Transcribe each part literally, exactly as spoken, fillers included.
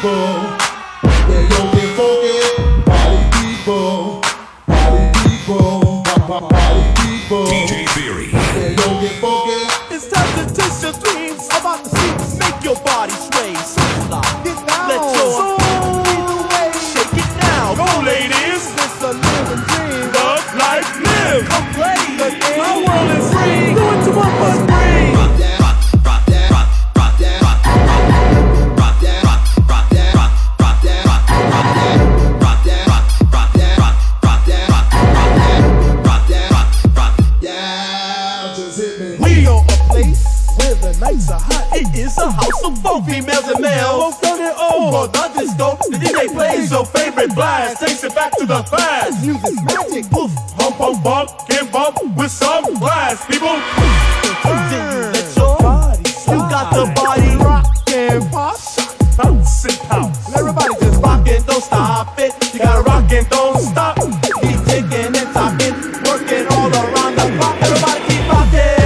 people. Yeah, yo, get funky. Party people. Party people. Party people. D J Theory. Yeah, yo, get funky. It's time to taste your dreams. About the seats, make your body sway. Get down. Let your soul lead the way. Shake it now. Go, ladies. It's a living dream. Love, life, live. Come play the game. My world is free. Do it to one plus free. Rock that, rock that, rock, rock that, rock, rock that, rock, rock that, rock, rock that, rock, rock that, rock that, rock, rock that, rock, rock that, rock, rock that, rock, rock. Yeah, just hit me. We are a place where the nights are hot. It is a house of both females and males. Both done it all. For the disco, the D J plays your favorite blast. Takes it back to the past. Music's magic. Poof, hump, hump, bump, can bump with some blast. People, then you let your body slide. You got the body rock and pop, bounce and pounce. Everybody just rock it, don't stop it. You gotta rock and don't stop. Keep ticking and talking, working all around the clock. Everybody keep rocking.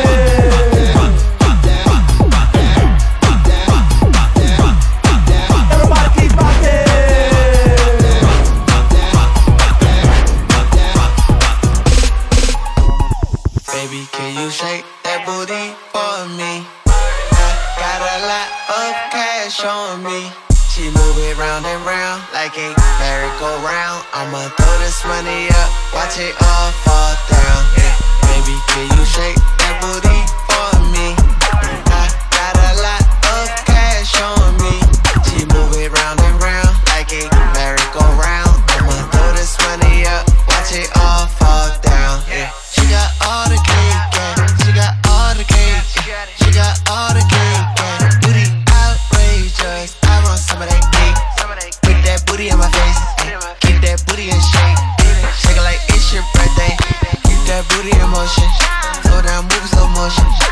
Baby, can you shake that booty for me? I got a lot of cash on me. She move it round and round like a merry-go-round. I'ma throw this money up, watch it all fall down. Yeah. Baby, can you shake that booty for me? I got a lot of cash on me. She move it round and round like a merry-go-round. I'ma throw this money up, watch it all fall down. Yeah. She got all the cake, yeah. She got all the cake, yeah. She got all the cake, yeah. Booty outrageous, I want some of that cake. Put that booty in my face, yeah. Keep that booty in shape. Shake it like it's your birthday. Keep that booty in motion. Slow down, move in slow motion.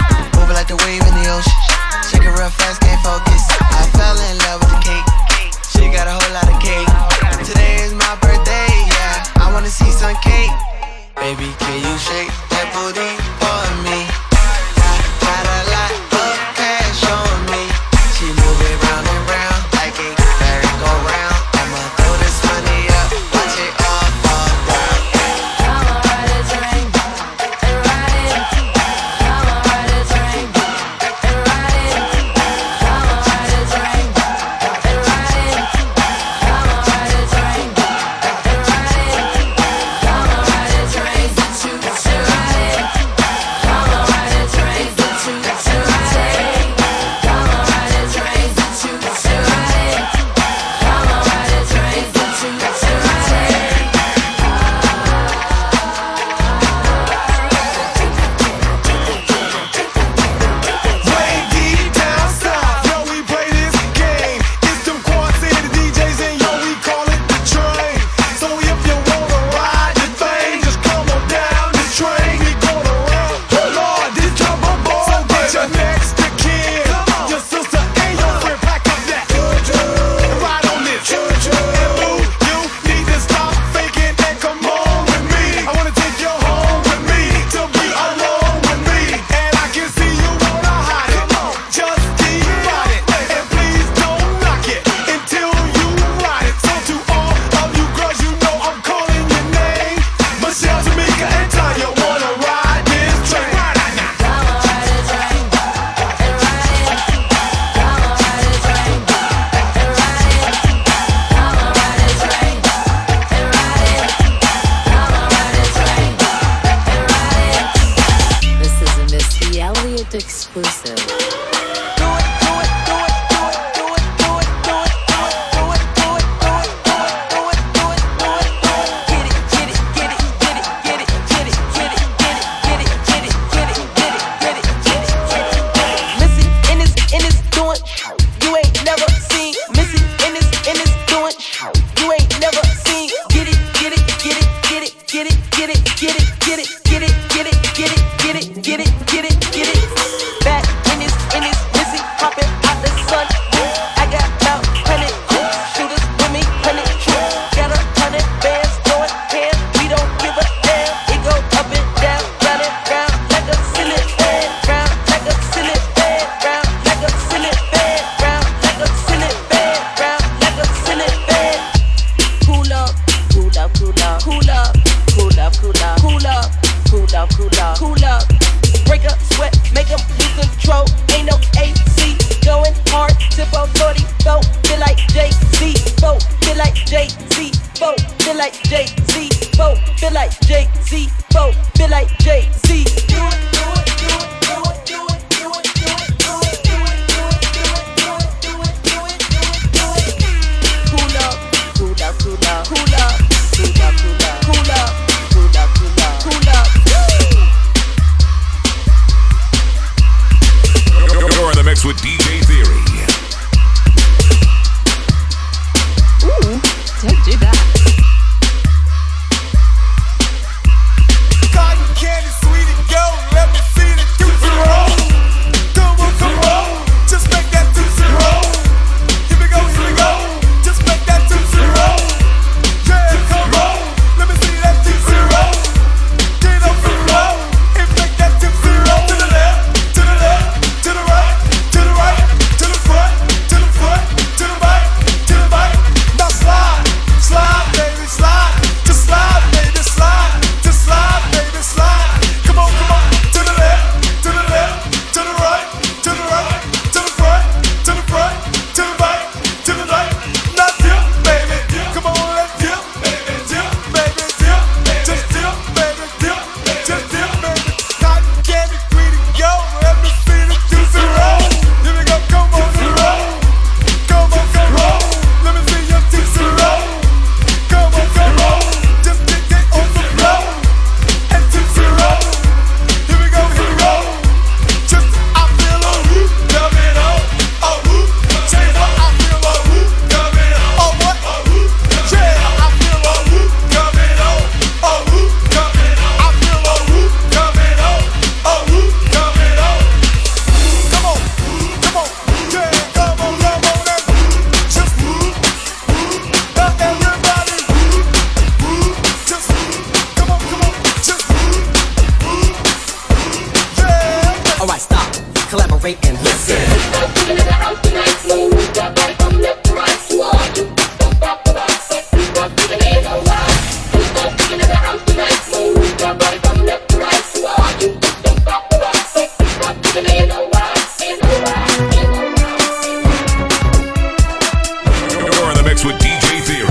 mix with D J Theory.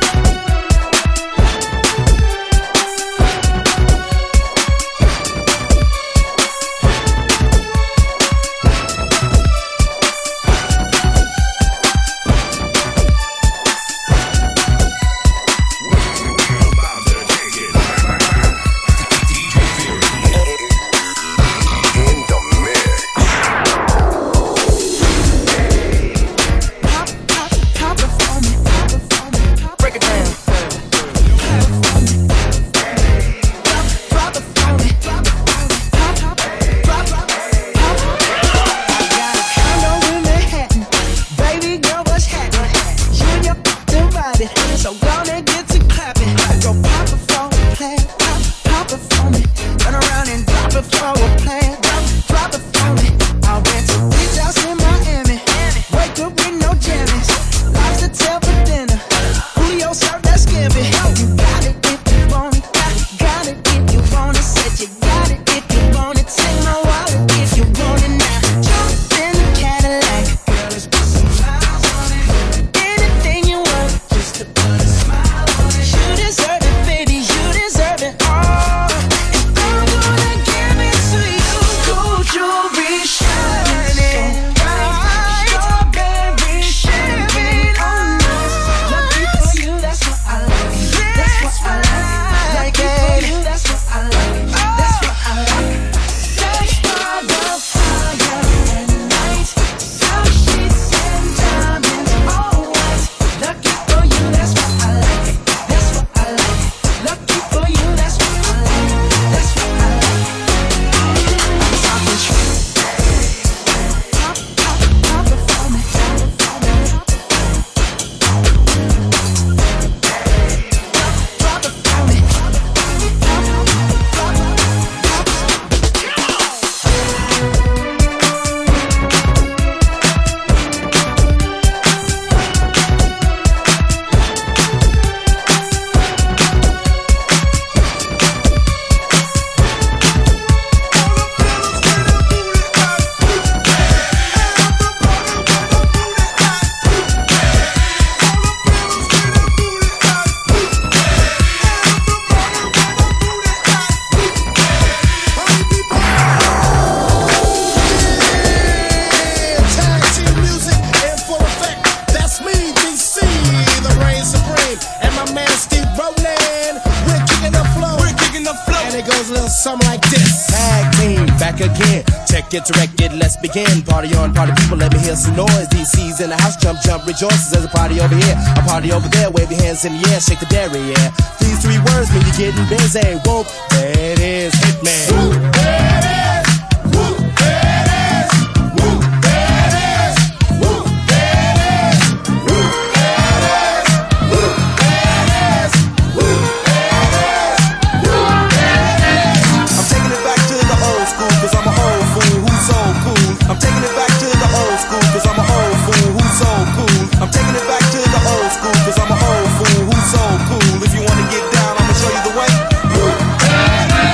Get directed, let's begin. Party on, party people, let me hear some noise. D C's in the house, jump, jump, rejoices. There's a party over here, a party over there. Wave your hands in the air, shake the dairy, yeah. These three words mean you're getting busy. Whoop, there it is, Hitman. Whoop, there it is. Whoop, there it is. Whoop, there it is. Whoop, there it is. Whoop, there it is. Whoop, there it is. Whoop, there it is. Whoop, there it is. I'm taking it back to the old school, cause I'm a old fool who's so cool. I'm taking it back to the old school, cause I'm a old fool who's so cool. I'm taking it back to the old school, cause I'm a old fool who's so cool. If you wanna get down, I'ma show you the way. Whoop, there it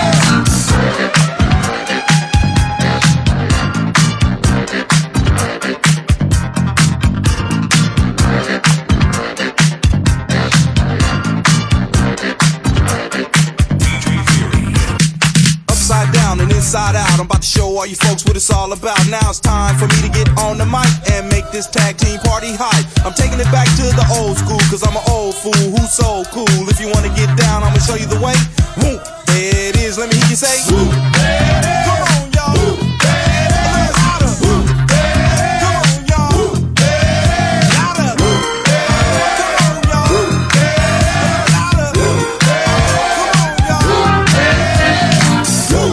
is. Inside out, I'm about to show all you folks what it's all about. Now it's time for me to get on the mic and make this tag team party hype. I'm taking it back to the old school, cause I'm an old fool who's so cool. If you wanna get down, I'ma show you the way. Woo, there it is, let me hear you say, woo, there it is. Come on, y'all. Woo, there it is. Louder. Woo, there it is. Come on, y'all. Woo, there it is. Louder. Woo, there it is. Come on, y'all. Woo, there it is. Louder. Woo, there it is. Come on, y'all. Woo, there it is. Woo,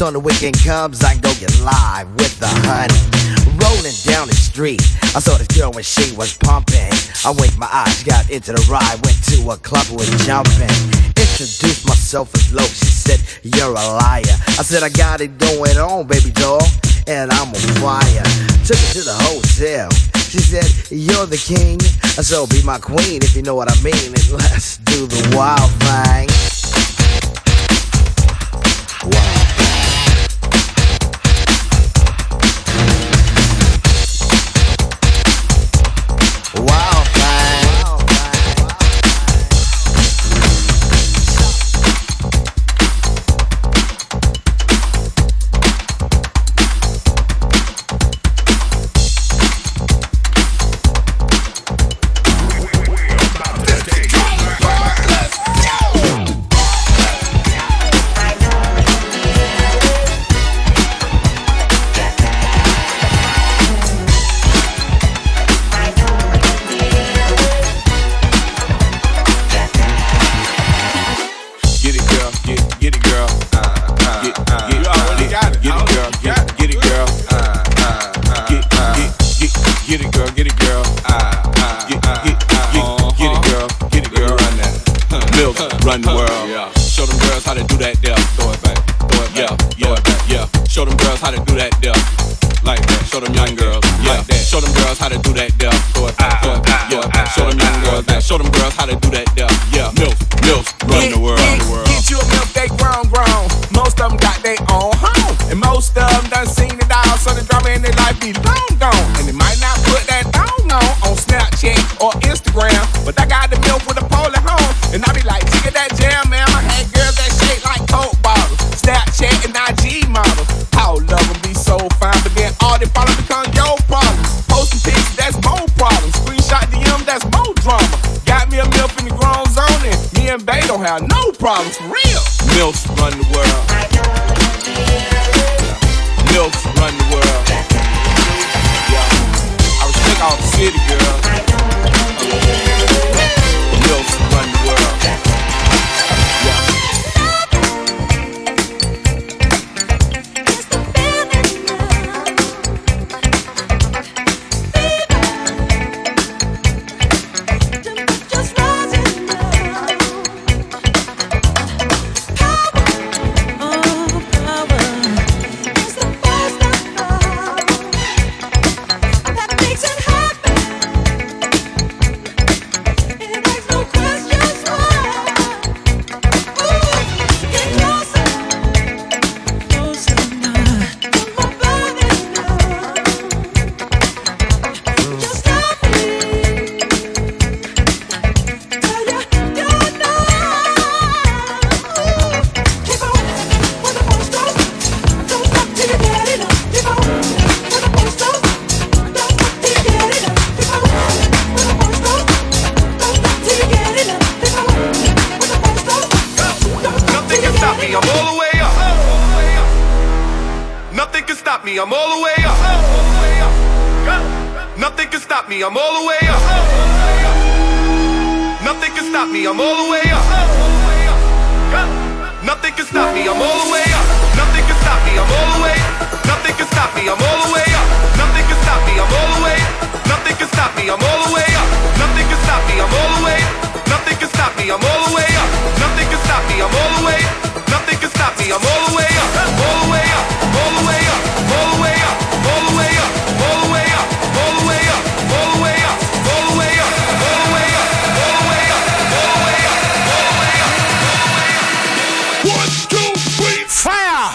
on the weekend comes, I go get live with the honey. Rolling down the street, I saw this girl when she was pumping. I winked my eyes, got into the ride, went to a club, was jumping. Introduced myself as low, she said, you're a liar. I said, I got it going on, baby doll, and I'm on fire. Took her to the hotel, she said, you're the king, so be my queen if you know what I mean, and let's do the wild thing. Wow. Run the world, yeah. Show them girls how to do that there. Throw it back, throw it back, yeah, throw it back, yeah. Show them girls how to do that there. Like that. Show them young girls, yeah. Like that. Show them girls how to do that there. Throw it back, throw it back, yeah. Show them young girls that. Show them girls how to do that there. Yeah. Milf, milf, run the world, the world. Get you a milf, they grown, grown. Most of them got their own home, and most of them done seen it all. So the drama in their life be long gone, and they might not put that thong on on Snapchat or Instagram, but I got the milf with a pole at home, and I be like, jigga that jam, man. I had girls that shake like Coke bottles, Snapchat and I G models. How love them be so fine, but then all they problems become your problems. Posting pictures, that's more problems. Screenshot D M, that's more drama. Got me a milf in the grown zone, and me and Bay don't have no problems, for real. Milfs run the world. Milfs run the world. Yeah. I respect all the city girls. Milfs run the world. I'm all the way up. Nothing can stop me, I'm all the way up. Nothing can stop me, I'm all the way up. Nothing can stop me, I'm all the way up. Nothing can stop me, I'm all the way. Nothing can stop me, I'm all the way up. Nothing can stop me, I'm all the way. Nothing can stop me, I'm all the way up. Nothing can stop me, I'm all the way. Nothing can stop me, I'm all the way up. Nothing can stop me, I'm all the way. Nothing can stop me, I'm all the way up. All the way up, all the way up, all the way up, all the way up, all the way up, all the way up, all the way up, all the way up, all the way up, all the way up, all the way up, all the way up, all the way up. One, two, three, fire!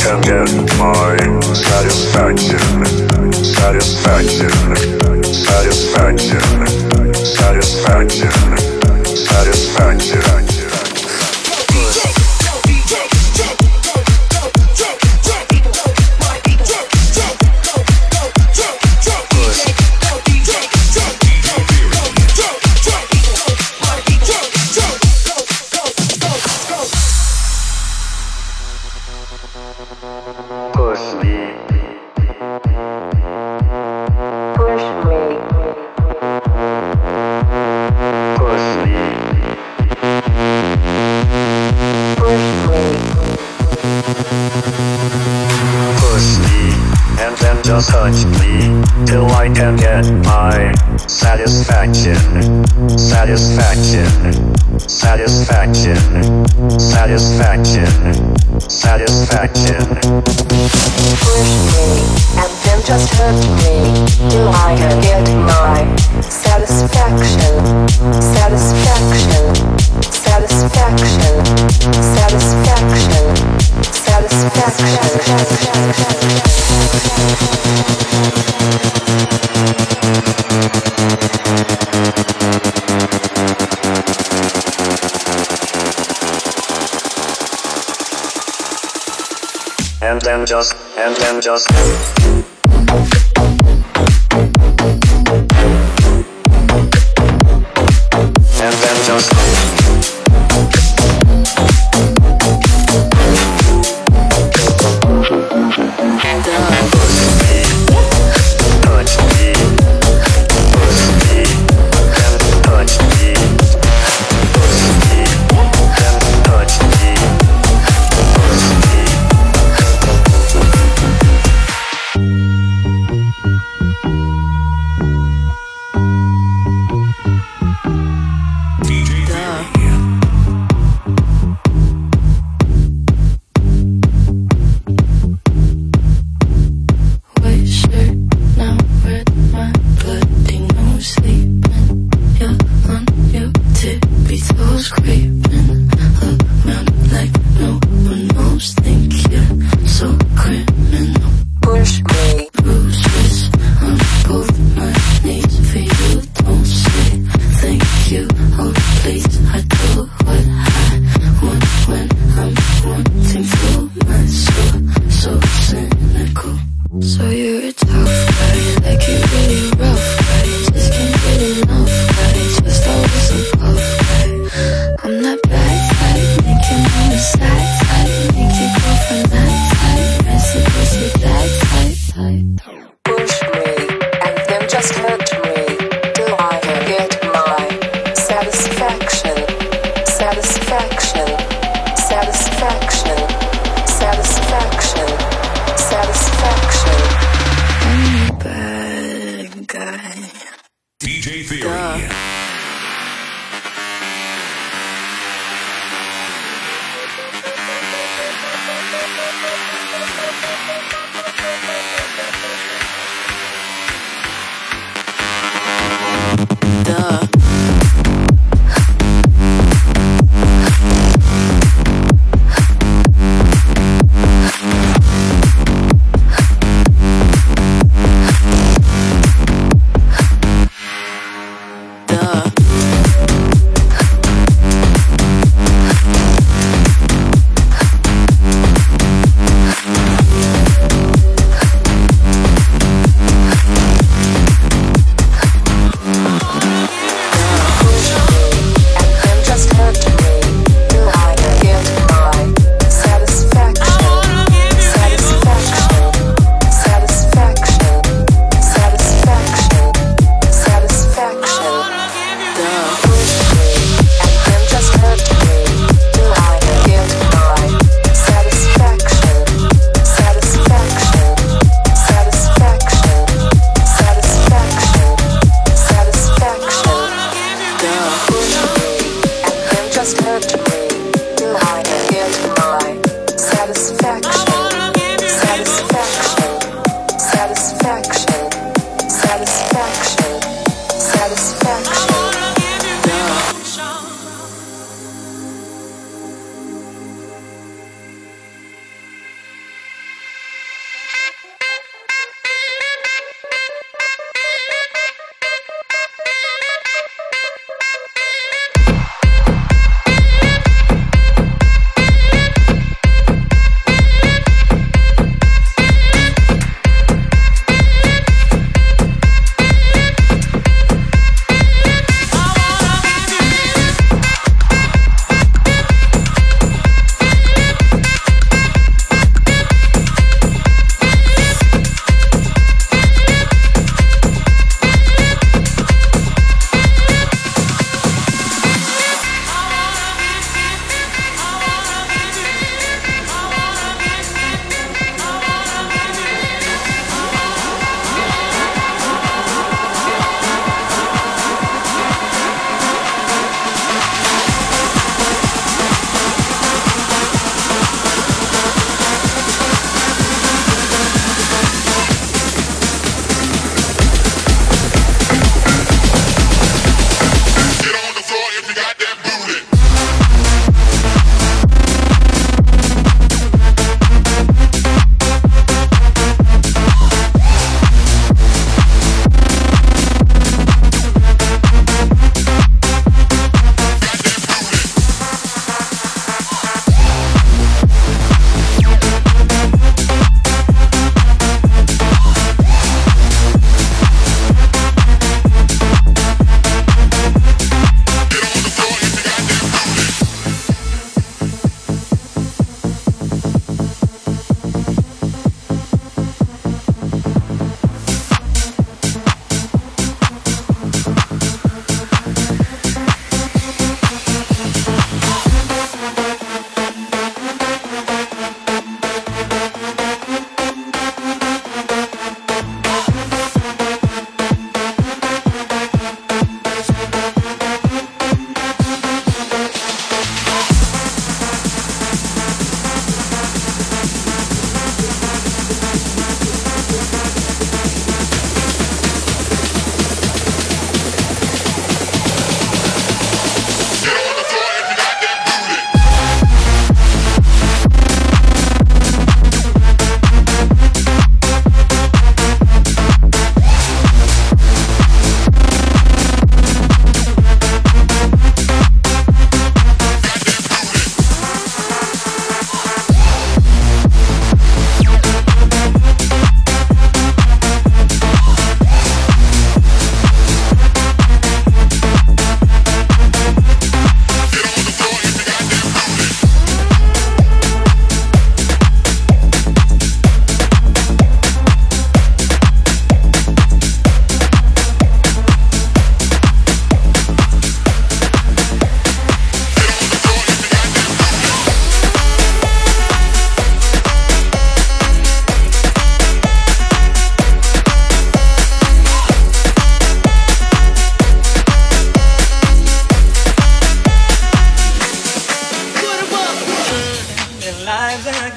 can get my satisfaction, satisfaction, satisfaction, satisfaction, satisfaction. Touch me till I can get my satisfaction, satisfaction, satisfaction, satisfaction, satisfaction. Push me and then just hurt me till I can get my satisfaction, satisfaction, satisfaction, satisfaction, satisfaction. And then just, and then just And then just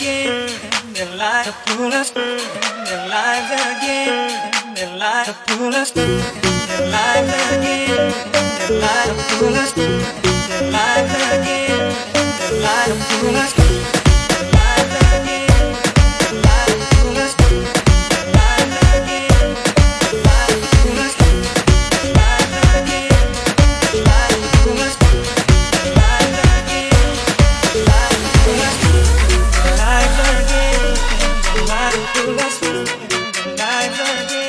again. Their lives to pull us. Their lives again. Their lives to pull us. Their lives again. Their lives to pull us. Their lives again. Their lives to pull us. Their lives again. Their lives to pull us. Their lives again. Their lives to pull us. Their lives again. Their lives to pull us. Their lives again. Their lives to pull us. Their lives again. Their lives to pull us. Their lives again.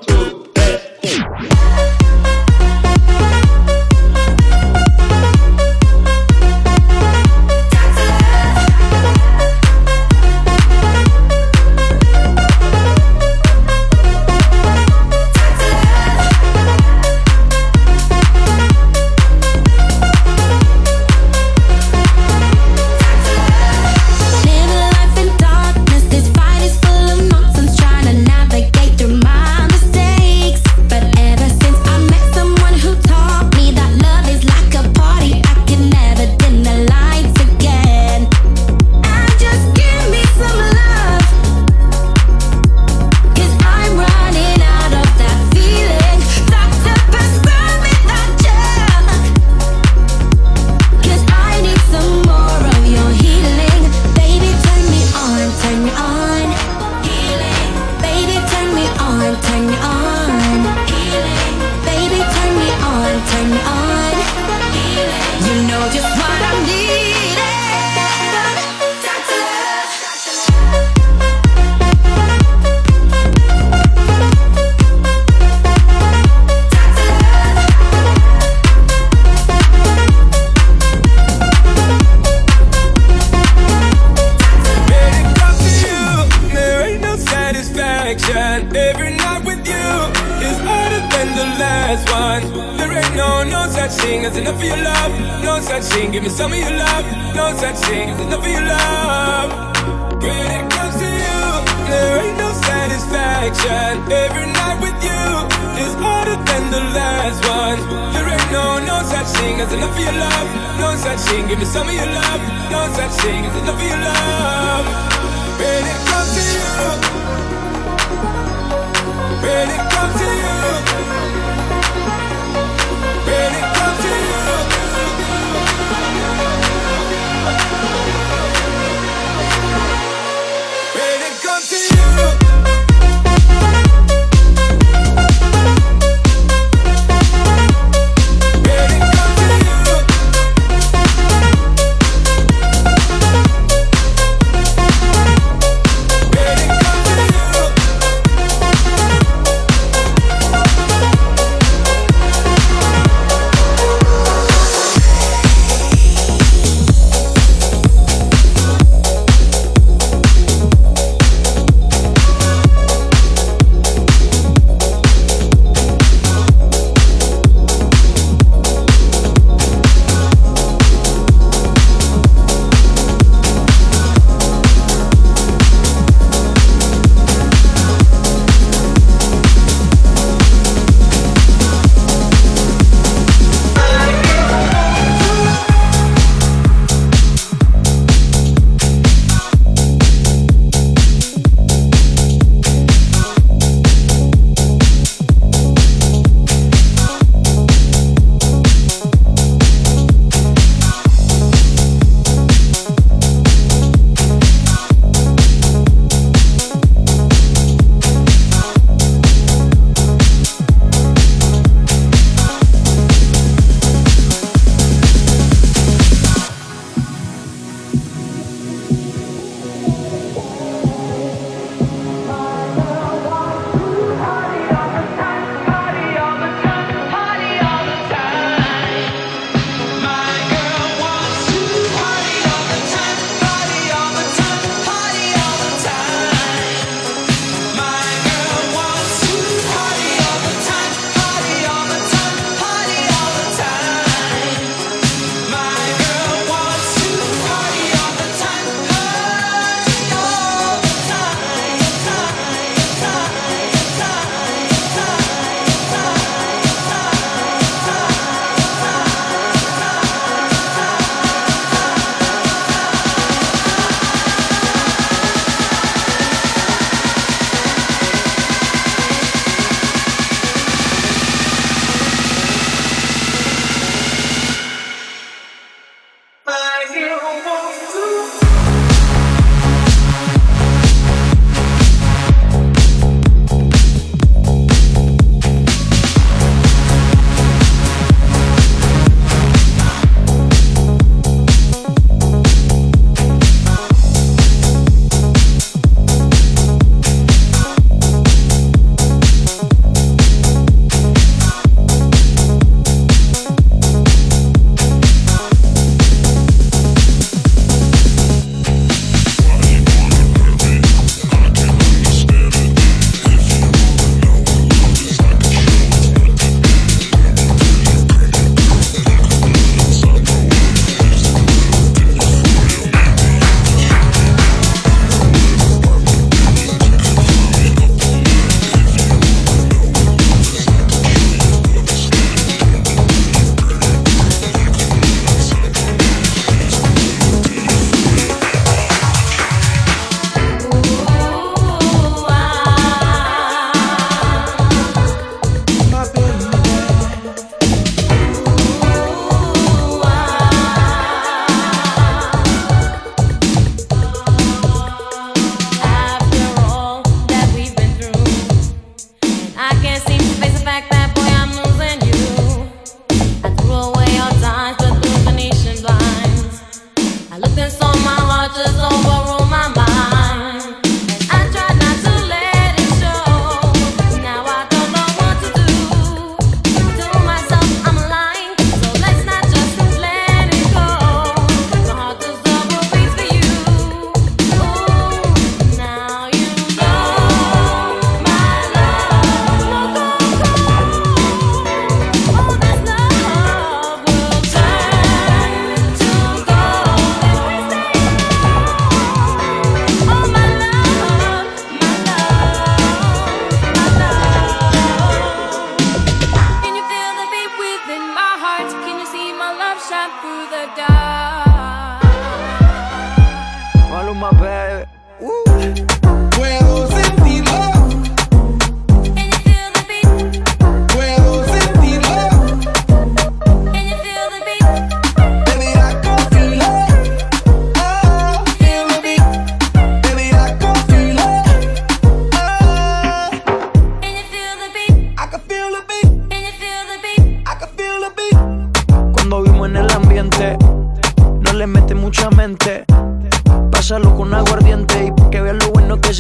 Every night with you is harder than the last one. There ain't no, no such thing as enough of your love. No such thing, give me some of your love. No such thing as enough of your love. When it comes to you, there ain't no satisfaction. Every night with you is harder than the last one. There ain't no, no such thing as enough of your love. No such thing, give me some of your love. No such thing as enough of your love. When it comes to you, when it comes to you, when it comes to you, when it comes to you. When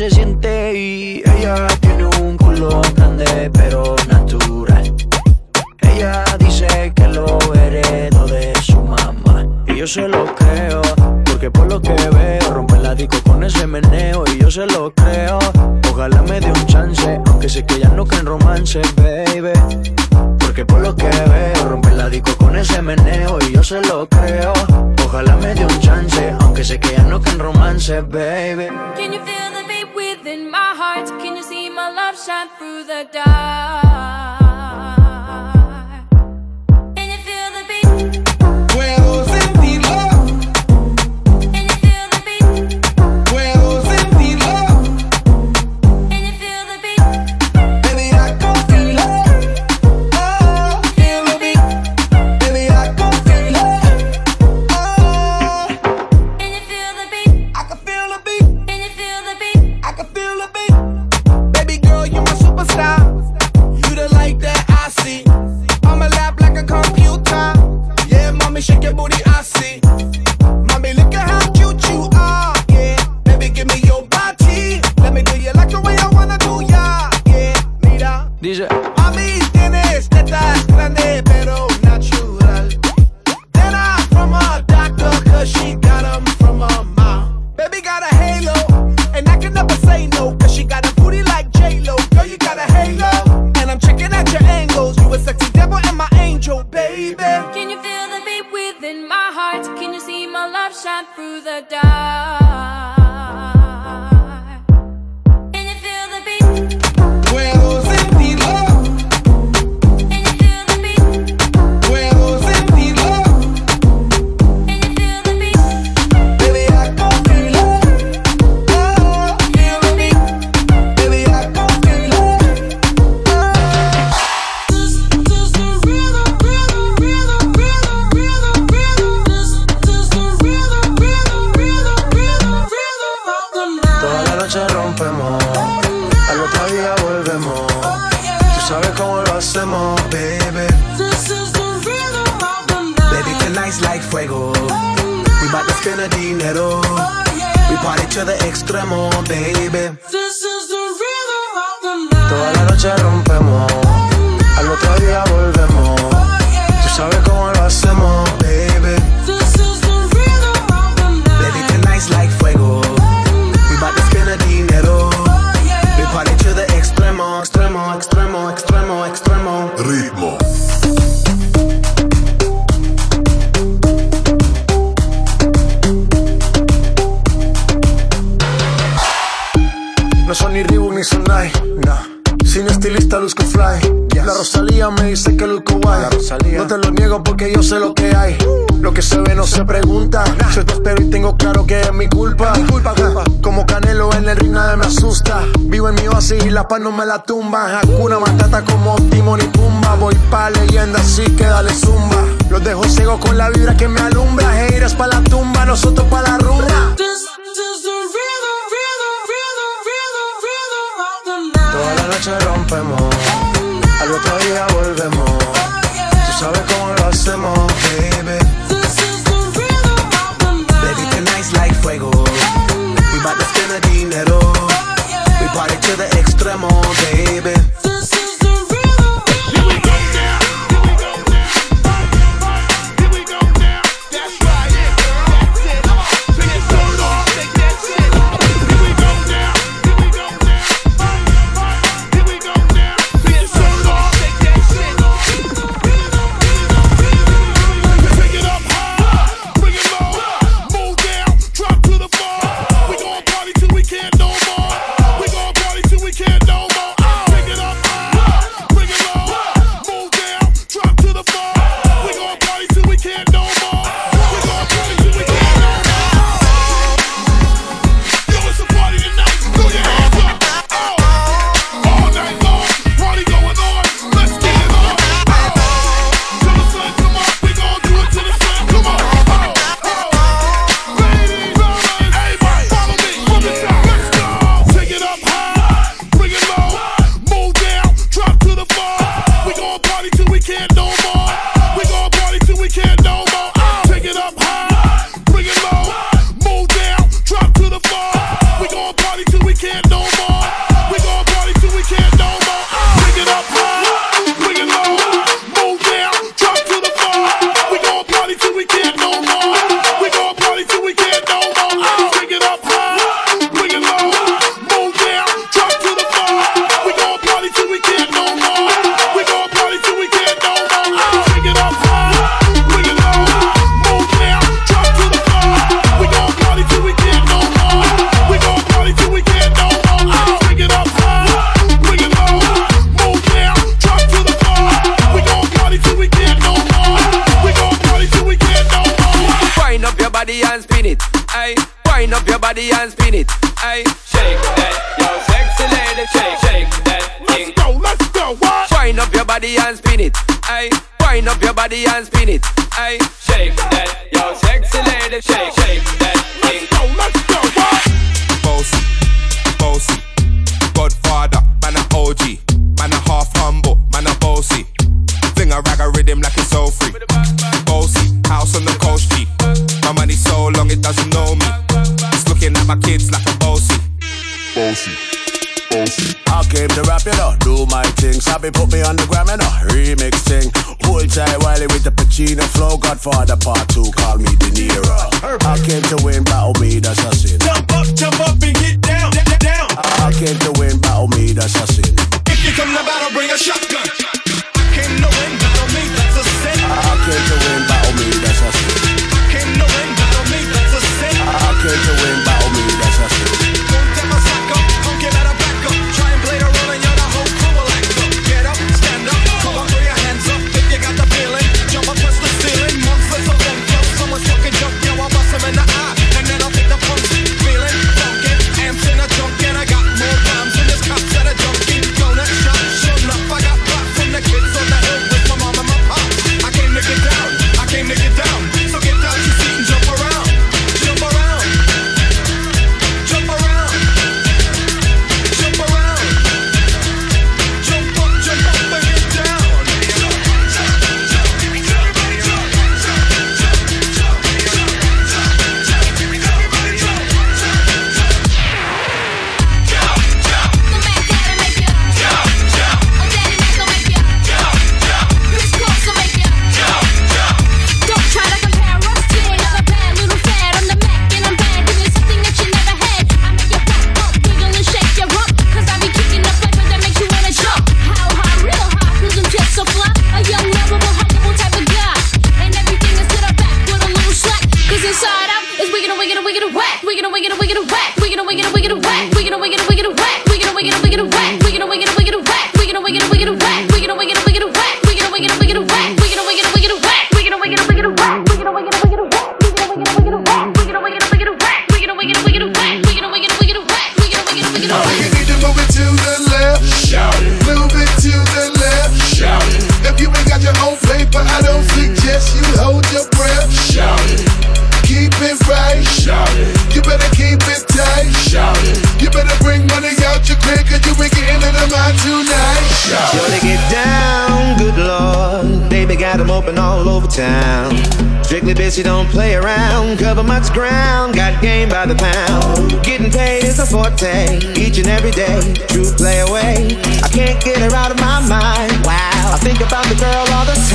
se siente y ella tiene un culo grande pero natural. Ella dice que lo heredó de su mamá y yo se lo creo, porque por lo que veo rompe la disco con ese meneo y yo se lo creo. Ojalá me dé un chance, aunque sé que ya no creen romance, baby. Porque por lo que veo rompe la disco con ese meneo y yo se lo creo. Ojalá me dé un chance, aunque sé que ya no creen romance, baby. Can you feel the beat within my heart? Can you see my love shine through the dark? Can you feel the beat? Puedo sentirlo. Can you feel the beat? Puedo sentirlo. Can you feel the beat? Baby, I can feel it. Oh, feel the beat. Baby, I can feel it. Oh, Can you feel the beat? I can feel the beat. Can you feel the beat? I can feel the beat. Baby girl, you my superstar. You the light that I see. On my lap like a computer. Yeah, mommy, shake your booty, I see. Mommy, look at how cute you are. Yeah, baby, give me your body. Let me do you like the way I wanna do ya. Yeah, mira. Dice, Mami, tienes tetas grandes, pero natural. Then I'm from a doctor, cause she got them from her mom. Baby got a halo, and I can never say no, cause she got a booty like J-Lo. Girl, you got a halo, and I'm checking out your angles. You a sexy devil and my angel, baby. Can you feel the beat within my heart? Can you see my love shine through the dark? Can you feel the beat? Puedo sentirlo, Can you feel the beat? puedo sentirlo. Can you feel the beat? Baby, I can feel it. Oh, feel the beat. Baby, I can feel it. This is the rhythm, rhythm, rhythm, rhythm, rhythm, rhythm. This is the rhythm, rhythm, rhythm, rhythm, rhythm of the night. toda la noche rompemos, al otro día volvemos. Tú sabes cómo lo hacemos, baby. This is the rhythm of the night. Baby, tonight's like fuego. We bout to spend the dinero. We party to the extremo, baby. This is the rhythm of the night. Toda la noche rompemos, al otro día volvemos. Tú sabes cómo lo hacemos, baby. This is the rhythm of the night. Baby, tonight's like fuego. We bout to spend the dinero. We party to the extremo, extremo, extremo, extremo, extremo. Ritmo. No son ni Reebok ni Sonai, nah. Sin estilista luzco fly, yes. La Rosalía me dice que luzco guay. No te lo niego porque yo sé lo que hay. Lo que se ve no se pregunta. Nah. Soy tostero y tengo claro que es mi culpa, mi culpa, culpa. Como Canelo en el ring nadie me asusta. Vivo en mi oasis y la paz no me la tumba. Hakuna Matata como Timon y Pumba. Voy pa' leyenda así que dale zumba. Los dejo ciegos con la vibra que me alumbra. Haters pa' la tumba, nosotros pa' la rumba. This is the rhythm, rhythm, rhythm, rhythm, rhythm of the night. Toda la noche rompemos, al otro día volvemos. Tú sabes cómo lo hacemos, baby. This is the rhythm of the night. Baby, tonight's like fuego. We bout to spend the dinero. We party to the extremo, baby. This is the rhythm. Here we go now. Here we go now. Here we go now. That's right. That's it. Take your shirt off. Take that shit. Here we go now. Here we go now. Here we go now. Take your shirt off. Take that shit. Take your Wind up your body and spin it. Hey, shake that, yo, sexy lady, shake, shake that thing. Let's go, let's go, what? Bossy, bossy, Godfather, man a O G, man a half humble, man a bossy. Fling a rag a rhythm like it's so free. Bossy, house on the coast G. My money so long it doesn't know me. It's looking at my kids like a bossy. Bossy, bossy. I came to rap, you know, do my thing. Sabi put me on the gram, you know, remix thing. Hold tight Wiley with the Pacino flow. Godfather part two, call me De Niro. I came to win, battle me, that's a sin. Jump up, jump up and get down, down, down. I came to win, battle me, that's a sin. If you come to battle, bring a shotgun. Came to win, battle me, that's a sin. I came to win, battle me, that's a sin. Came to win, battle me, that's a sin. I came to win, battle me, that's a sin. Don't ever slack up, don't get out of back up. Try and play the role and you're the whole crew will act up. Get up, stand up, come on, throw your hands up. If you got the feeling, jump up, touch the ceiling. Monsters of them flow, someone's fucking jump. Yeah, I'll bust them in the eye, and then I'll take the punch. Feeling, funkin', amps in a junk, and I got more rhymes than this cops at a junkie. Donut shop, sure enough, I got pop from the kids on the hill with my mom and my pop. I came to get down, I came to get down. So get down your seat and jump around, jump around, jump around, jump around, jump up, jump up and get down. Don't try to compare us to a bad little fad on the Mac, and I'm bad doing something that you never had. I make your pop, pump, wiggle and shake your rump, cause I be kicking the flavor that makes you wanna jump. How high, real high, cause I'm just so fly. A young, lovable, huggable type of guy. And everything is to the back with a little slack, cause inside out is wiggin' a wiggin' a wiggin' a whack. Wiggin' a wiggin' a wiggin' a whack. Wiggin' a wiggin' a wiggin' a whack. Wiggin' a wiggin' a wiggin' a whack. Wiggin' a wiggin' a wiggin' a whack. Wiggin' a wiggin' a wiggin' a whack. Wiggin' a wiggin' a wiggin' a whack. Wiggin' a wiggin' a wiggin' a whack. Wiggin' a wiggin' a wiggin' a whack. Wiggin' a wiggin' a wiggin' a whack. Wiggin' a wiggin' a wiggin' a whack. Wiggin' a wiggin' a wiggin' a whack. Wiggin' a wiggin' a wiggin' a whack. Wiggin' a wiggin' a wiggin' a whack. Wiggin' a wiggin' a wiggin' a whack. Wiggin' a wiggin' a wiggin' a whack. Wiggin' a wiggin' a wiggin' a whack. You need to move it to the left, shout it. Move it to the left, shout it. If you ain't got your own paper, I don't suggest you hold your breath, shout it. Keep it right, shout it. You better keep it tight, shout it. You better bring money out your crib, cause you ain't getting into mine tonight, shout it. Sure to get down, good lord. Baby got them open all over town. Strictly bitch, you don't play around. Cover much ground, got game by the pound. Getting paid is a forte, each and every day. True play away, I can't get her out of my mind. Wow, I think about the girl all the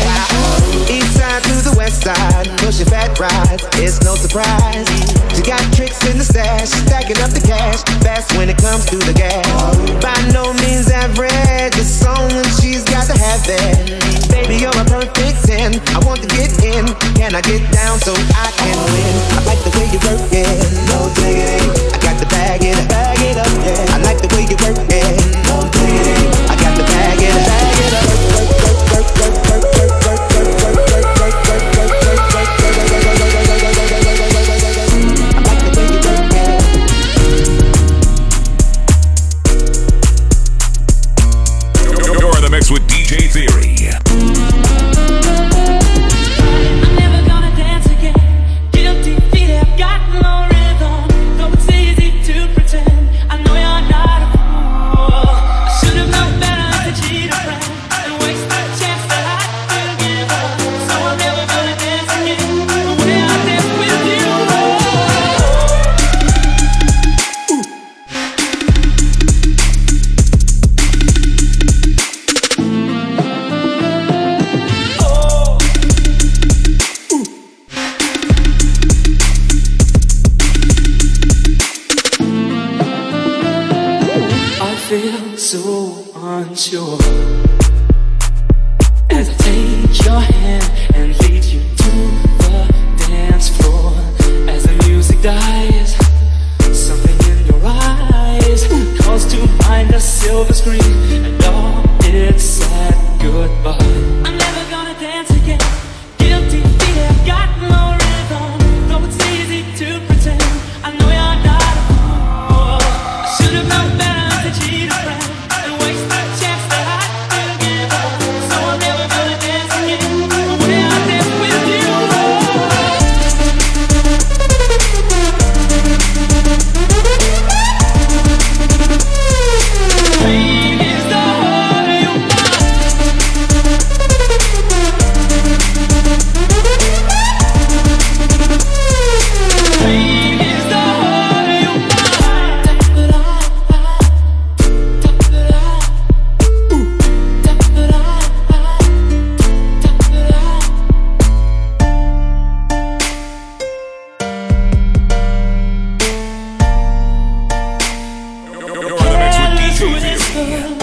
time. East side to the west side, pushing fat rides, it's no surprise. She got tricks in the stash, stacking up the cash, fast when it comes to the gas. By no means average, it's only she's got to have that. Baby, you're a perfect ten, I want to get in. Can I get down so I can win? I like the way you work it, no diggity. I got to bag it, bag it up, yeah. I like the way you work it, no diggity. I got to bag it, bag it up. Work, work, work, work, work, work, work, work, work, work, work, work, work, work, work, work, I like the way you work it. You're in the mix with D J Theory. feel so unsure as I take your hand and lead you to the dance floor. As the music dies, something in your eyes calls to mind a silver screen and all its sad goodbye. I'm never gonna dance again. Guilty feet have got no rhythm. Though it's easy to pretend, I know you're not a fool. I should have known better to cheat a friend and waste the chance that I could give up. So I'm never gonna dance again. Bang.